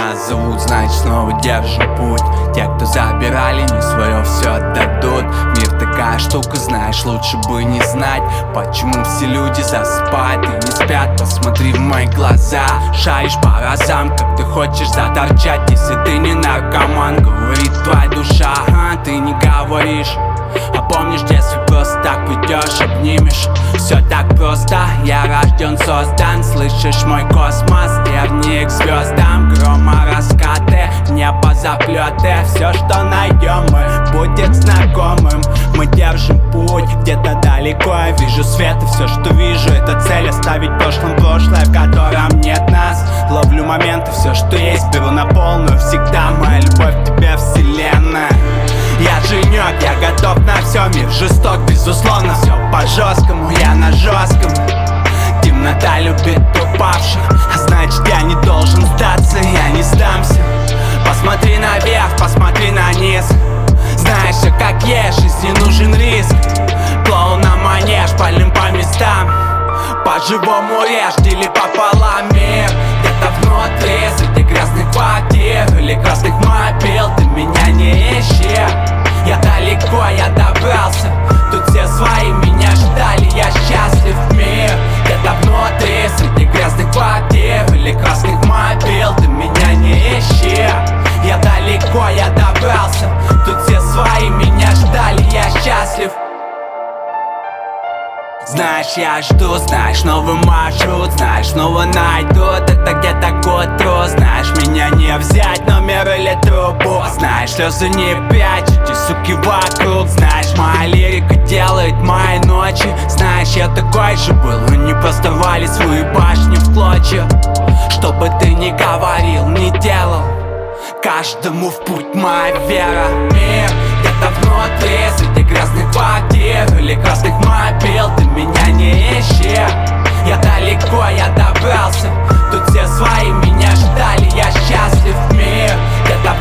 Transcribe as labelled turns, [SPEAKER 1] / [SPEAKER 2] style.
[SPEAKER 1] Нас зовут, значит снова держим путь. Те, кто забирали, не свое все отдадут. Мир такая штука, знаешь, лучше бы не знать. Почему все люди засыпают и не спят? Посмотри в мои глаза. Шаришь по разам, как ты хочешь заторчать. Если ты не наркоман, говорит твоя душа. Ты не говоришь. А помнишь, в детстве просто так ведешь, обнимешь. Все так просто, я рожден, создан. Слышишь мой космос, терник к звездам. Грома раскаты, небо заплеты. Все, что найдем мы, будет знакомым. Мы держим путь, где-то далеко я вижу свет. И все, что вижу, это цель. Оставить прошлым прошлое, в котором нет нас. Ловлю моменты, все, что есть, беру на полную. Всегда моя любовь к тебе, вселенная. Я женек, я готов на все, мир жесток, безусловно. Все по-жесткому, я на жестком. Темнота любит упавших, а значит я не должен сдаться, я не сдамся. Посмотри наверх, посмотри на низ. Знаешь, все как есть, жизни нужен риск. Клоун на манеж, палим по местам. По-живому режь, дели пополам мир. Где-то внутри, среди грязных квартир или красных мобил, ты меня не ищи. Я далеко, я добрался. Тут все свои меня ждали, я счастлив в мир. Где-то внутри, среди грязных квартир или красных мобил, ты меня не ищи. Я далеко, я добрался. Тут все свои меня ждали, я счастлив. Знаешь, я жду, знаешь, новый маршрут. Знаешь, снова найдут, это где-то к утру. Знаешь, меня не взять, номер или трубу. Знаешь, слезы не прячут, эти суки вокруг. Знаешь, моя лирика делает мои ночи. Знаешь, я такой же был, но не просто рвали свои башни в клочья. Что бы ты ни говорил, не делал, каждому в путь моя вера. Мир где-то внутри, среди грязных квартир или красных мобил, ты меня не ищи. Я далеко, я добрался. Тут все свои меня ждали, я счастлив в мир. Где-то